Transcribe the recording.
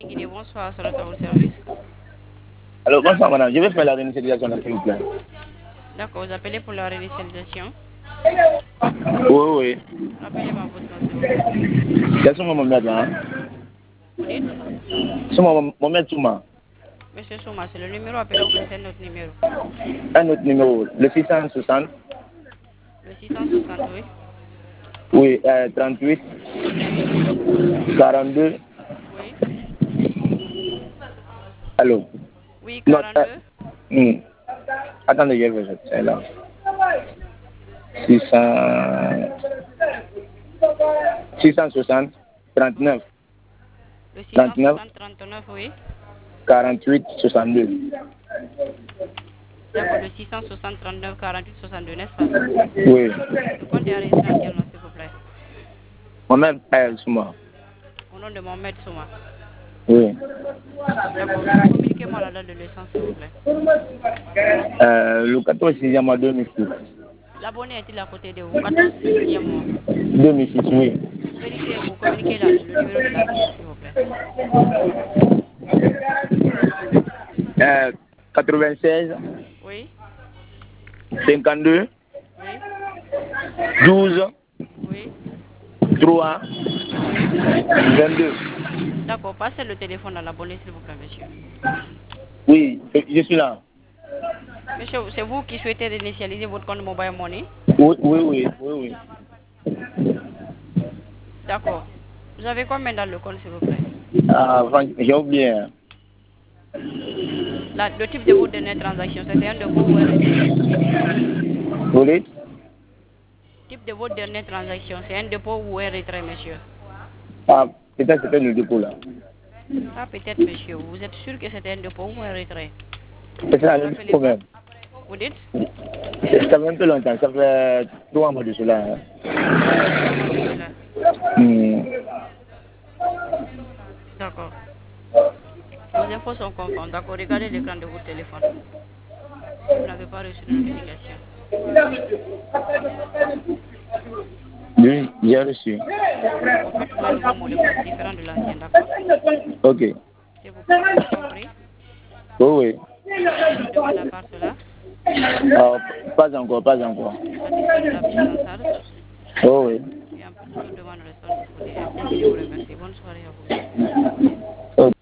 Guinée, bonsoir, c'est le au service. Alors, bonsoir madame, je vais faire la réinitialisation là, s'il vous plaît. D'accord, vous appelez pour la réinitialisation. Oui, oui. Rappelez-moi votre nom, s'il vous plaît. C'est sur mon maître là. Hein? Vous dites? Sur mon maître Souma. Monsieur Souma, c'est le numéro appelé ou bien c'est notre numéro? Un autre numéro, le 660. Le 660, oui. Oui, 38, Oui, 42. oui. Allô? Oui, Non, 42. hmm. Attendez, je vais c'est là. 600, 660, 39, Le 39, 660 39, oui. 48, 62. D'accord, le 660 39 48 62, n'est-ce pas? Oui. Le compte est enregistré en quel nom, s'il vous plaît? Moi-même, Souma. Au nom de Mohamed Souma. Oui. D'accord, communiquez-moi la date de naissance, s'il vous plaît. Le 14 6e mois 2006. L'abonné est-il à côté de vous? 14 6e mois. 2006, oui. Vérifiez, vous communiquez le numéro de l'ancien, s'il vous plaît. 96, Oui, 52, oui, 12, oui, 3, oui. 22. D'accord, passez le téléphone à l'abonné, s'il vous plaît, monsieur. Oui, je suis là. Monsieur, c'est vous qui souhaitez réinitialiser votre compte Mobile Money? Oui, oui, oui, oui, D'accord. Vous avez combien dans le compte, s'il vous plaît? oui. Ah, j'ai oublié. Hein. Le type de votre dernière transaction, c'était un dépôt ou un retrait? Vous dites? Type de votre dernière transaction, c'est un dépôt ou un retrait, monsieur? Ah, peut-être c'était le dépôt là. Ah, peut-être, monsieur. Vous êtes sûr que c'était un dépôt ou un retrait? C'est ça le dépôt Rappelez-moi. même. Vous dites? Ça fait un peu longtemps, ça fait 3 mois de cela. Hein. 3 mois de cela. Hmm. D'accord. Vos infos sont conformes. D'accord, regardez l'écran de votre téléphone. Si vous n'avez pas reçu de notification. Oui, j'ai reçu. D'accord, faites-moi un nouveau mot de passe différent de l'ancien, d'accord? Ok. S'il vous plaît, vous avez compris? Oui, oui. Quelque chose demande à part cela? Ah, pas encore, pas encore. Satisfait de la prise en charge? Oui, oui. Et en plus, toute autre demande reste disponible. Merci de vous remercier. Bonne soirée à vous, monsieur.